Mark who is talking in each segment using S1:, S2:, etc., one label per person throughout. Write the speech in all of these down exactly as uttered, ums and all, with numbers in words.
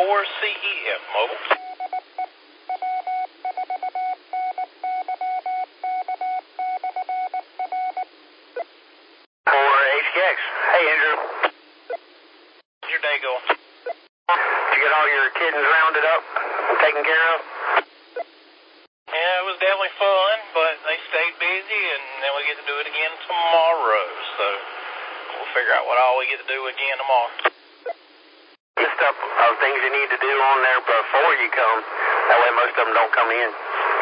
S1: four C E F Mobile.
S2: For H K X. Hey, Andrew.
S1: How's your day going?
S2: Did you get all your kittens rounded up and taken care of?
S1: Yeah, it was definitely fun, but they stayed busy, and then we get to do it again tomorrow. So we'll figure out what all we get to do again tomorrow.
S2: List up of things you need to do on there before you come. That way most of them don't come in.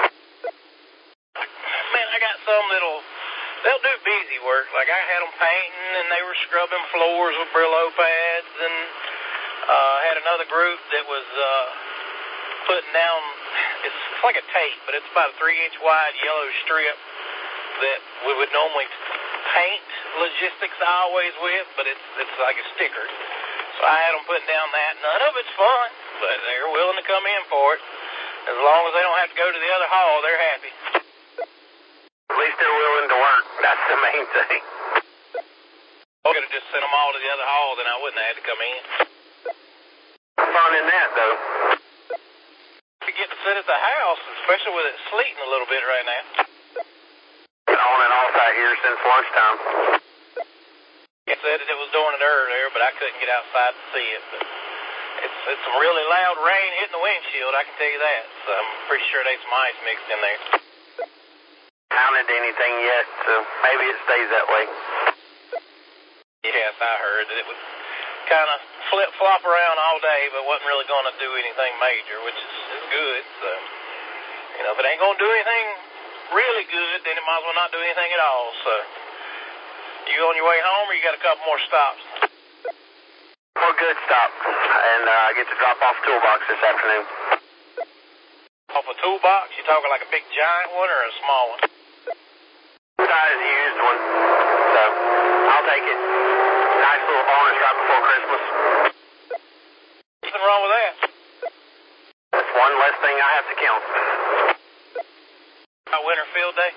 S1: Man, I got some that'll, they'll do busy work. Like I had them painting, and they were scrubbing floors with Brillo pads, and uh, had another group that was uh, putting down, it's, it's like a tape, but it's about a three-inch wide yellow strip that we would normally paint logistics always with, but it's it's like a sticker. So I had them putting down that. None of it's fun, but they're willing to come in for it. As long as they don't have to go to the other hall, they're happy.
S2: At least they're willing to work. That's the main thing.
S1: I could have just sent them all to the other hall, then I wouldn't have had to come in.
S2: Fun in that, though.
S1: You get to sit at the house, especially with it sleeting a little bit right now.
S2: Been on and off out here since lunchtime.
S1: It said that it was doing it earlier, but I couldn't get outside to see it. But it's, it's some really loud rain hitting the windshield, I can tell you that. So I'm pretty sure there's some ice mixed in there.
S2: Counted anything yet, so maybe it stays that way.
S1: Yes, I heard that it would kind of flip-flop around all day, but wasn't really going to do anything major, which is, is good. So, you know, if it ain't going to do anything really good, then it might as well not do anything at all. So, you on your way home, or you got a couple more stops?
S2: Well, good stop, and uh, I get to drop off toolbox this afternoon.
S1: Off a toolbox? You talking like a big giant one or a small one?
S2: Size used one, so I'll take it. Nice little bonus right before Christmas.
S1: Nothing wrong with that.
S2: That's one less thing I have to count.
S1: About winter field day?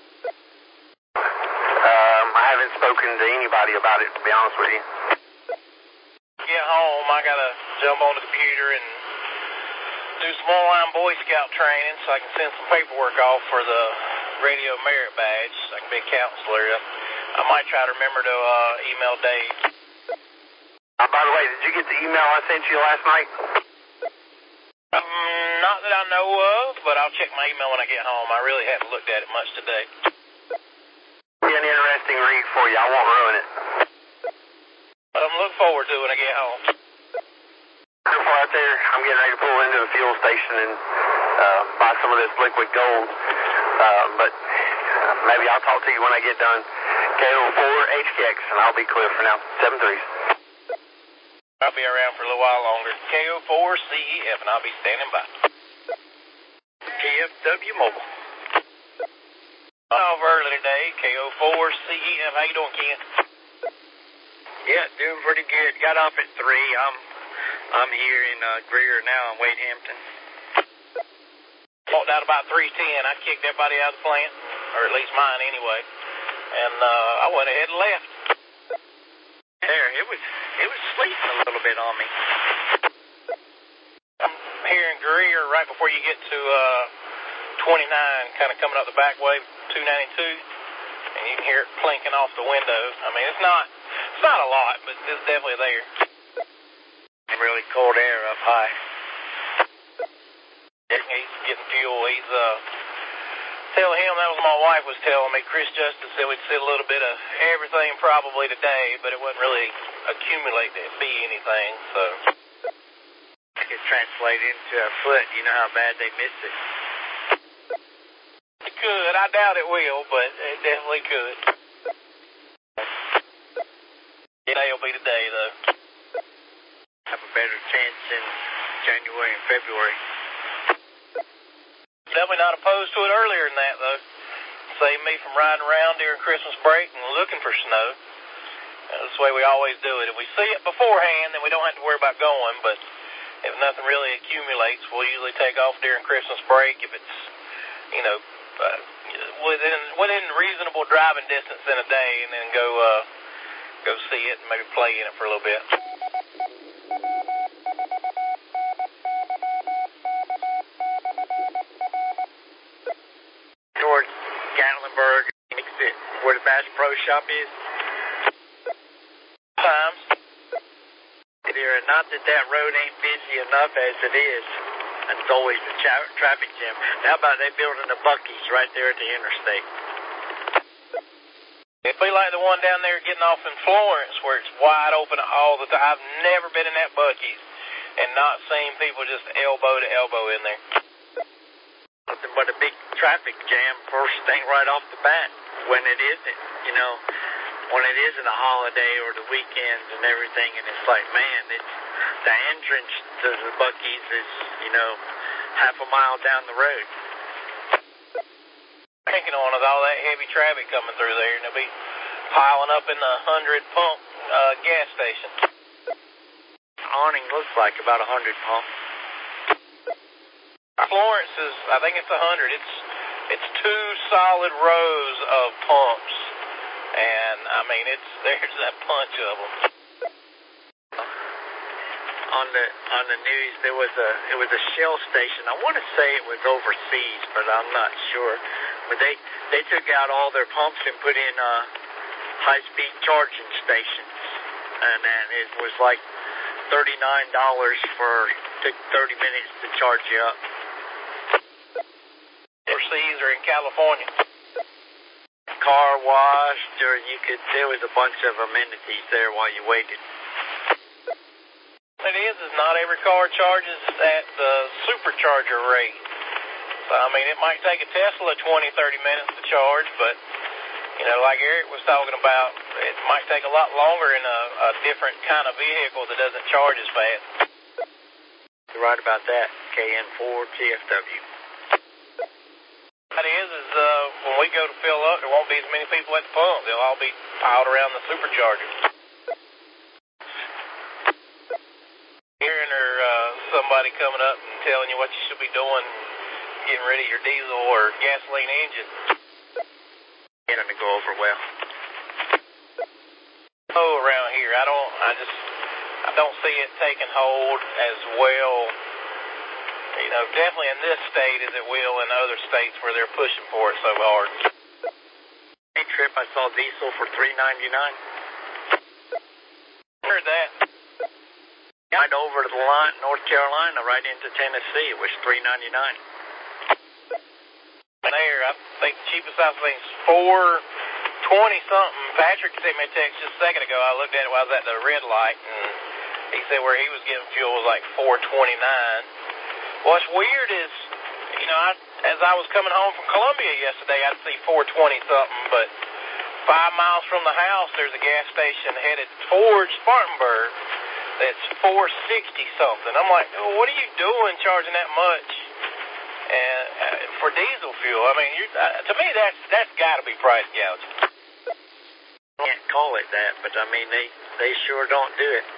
S2: Um, I haven't spoken to anybody about it, to be honest with you.
S1: Get home, I gotta jump on the computer and do some online Boy Scout training so I can send some paperwork off for the radio merit badge so I can be a counselor. I might try to remember to uh, email Dave.
S2: Uh, by the way, did you get the email I sent you last night?
S1: Um, not that I know of, but I'll check my email when I get home. I really haven't looked at it much today.
S2: Be an interesting read for you. I won't ruin it.
S1: But I'm looking forward to it when I get home.
S2: Beautiful out there. I'm getting ready to pull into the fuel station and uh, buy some of this liquid gold. Uh, but uh, maybe I'll talk to you when I get done. K O four H K X, and I'll be clear for now. seven threes.
S1: I'll be around for a little while longer. K O four C E F, and I'll be standing by.
S2: K F W Mobile.
S1: Off early today, K O four C E F. How you doing, Ken?
S3: Yeah, doing pretty good. Got off at three. I'm I'm here in uh, Greer now in Wade Hampton.
S1: Walked out about three ten. I kicked everybody out of the plant, or at least mine anyway. And uh, I went ahead and left.
S3: There, it was it was sleeping a little bit on me.
S1: I'm here in Greer right before you get to uh, twenty-nine, kind of coming up the back way, two ninety-two, and you can hear it plinking off the window. I mean, it's not it's not a lot, but it's definitely there.
S3: Really cold air up high.
S1: He's getting fuel. He's uh, telling him, that was my wife was telling me, Chris Justice said we'd see a little bit of everything probably today, but it wouldn't really accumulate to be anything, so.
S3: It could translate into a foot. You know how bad they miss it.
S1: It could. I doubt it will, but it definitely could. Today will be the day, though.
S3: Have a better chance in January and February.
S1: Definitely not opposed to it earlier than that, though. Save me from riding around during Christmas break and looking for snow. That's the way we always do it. If we see it beforehand, then we don't have to worry about going, but if nothing really accumulates, we'll usually take off during Christmas break if it's, you know, uh, within within reasonable driving distance in a day, and then go uh, go see it and maybe play in it for a little bit.
S3: pro shop is?
S1: Times.
S3: There, not that that road ain't busy enough as it is. And it's always a tra- traffic jam. How about they building the Buc-ee's right there at the interstate?
S1: It'd be like the one down there getting off in Florence where it's wide open all the time. I've never been in that Buc-ee's and not seen people just elbow to elbow in there.
S3: Nothing but a big traffic jam first thing right off the bat when it isn't, you know, when it isn't a holiday or the weekends and everything. And it's like, man, it's the entrance to the Buc-ee's is, you know, half a mile down the road.
S1: Thinking on with all that heavy traffic coming through there, and they'll be piling up in the hundred pump uh, gas station.
S3: Awning looks like about a hundred pump.
S1: Florence is, I think it's a hundred. It's it's two solid rows of pumps, and I mean it's there's that bunch of them.
S3: On the on the news, there was a it was a Shell station. I want to say it was overseas, but I'm not sure. But they they took out all their pumps and put in uh, high-speed charging stations, and then it was like thirty-nine dollars for took thirty minutes to charge you up.
S1: Overseas or in California.
S3: Car wash, or you could there was a bunch of amenities there while you waited.
S1: It is, is not every car charges at the supercharger rate. So, I mean, it might take a Tesla twenty, thirty minutes to charge, but, you know, like Eric was talking about, it might take a lot longer in a, a different kind of vehicle that doesn't charge as fast.
S3: You're right about that, K N four T F W.
S1: That is, is uh, when we go to fill up, there won't be as many people at the pump. They'll all be piled around the supercharger. Hearing or uh, somebody coming up and telling you what you should be doing, getting rid of your diesel or gasoline engine.
S3: Getting to go over well.
S1: Oh, around here, I don't, I just, I don't see it taking hold as well. You know, definitely in this state as it will in other states where they're pushing for it so hard.
S3: Hey, Trip, I saw diesel for three ninety-nine.
S1: Heard that.
S3: Right over to the line, North Carolina, right into Tennessee. It was three ninety-nine.
S1: There, I think the cheapest I think is four twenty something. Patrick sent me a text just a second ago. I looked at it while I was at the red light, and he said where he was getting fuel was like four twenty-nine. What's weird is, you know, I, as I was coming home from Columbia yesterday, I'd see four twenty something, but five miles from the house, there's a gas station headed towards Spartanburg that's four sixty something. I'm like, oh, what are you doing charging that much and uh, for diesel fuel? I mean, you're, uh, to me, that's that's got to be price gouging.
S3: Can't call it that, but I mean, they, they sure don't do it.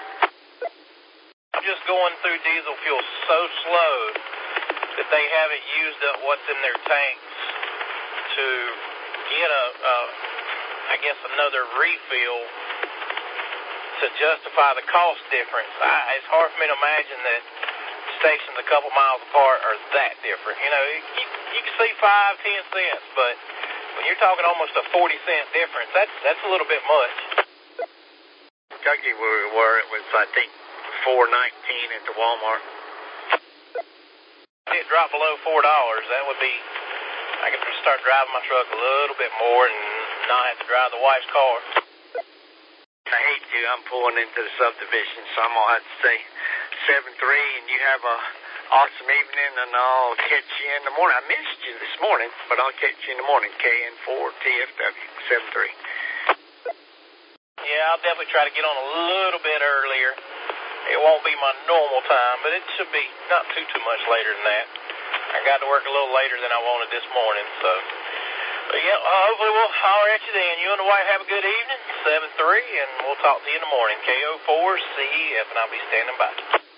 S1: I'm just going through diesel fuel so slow that they haven't used up what's in their tanks to get a, uh, I guess, another refill to justify the cost difference. I, it's hard for me to imagine that stations a couple miles apart are that different. You know, you, you can see five, ten cents, but when you're talking almost a forty cent difference, that's that's a little bit much.
S3: Kentucky, where we were, it was, I think, four nineteen at the Walmart.
S1: If it dropped below four dollars, that would be, I could start driving my truck a little bit more and not have to drive the wife's car.
S3: I hate to. I'm pulling into the subdivision, so I'm going to have to say seven three, and you have a awesome evening, and I'll catch you in the morning. I missed you this morning, but I'll catch you in the morning. K N four T F W seven three.
S1: Yeah, I'll definitely try to get on a little bit earlier. It won't be my normal time, but it should be not too, too much later than that. I got to work a little later than I wanted this morning, so. But yeah, uh, hopefully we'll holler at you then. You and the wife have a good evening, seven three, and we'll talk to you in the morning. K O four C E F, and I'll be standing by.